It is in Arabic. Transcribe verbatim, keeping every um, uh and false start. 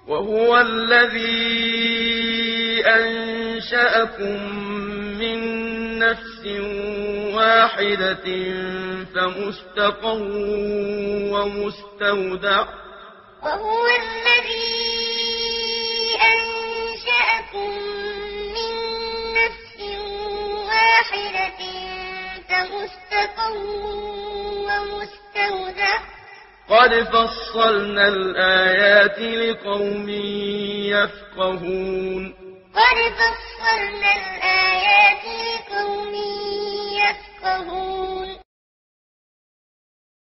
وهو الذي أنشأكم من نفس واحدة فمستقر ومستودع وهو الذي أنشأكم من نفس واحدة فمستقر ومستودع قد فصلنا الآيات لقوم يفقهون قد فصلنا الآيات لقوم يفقهون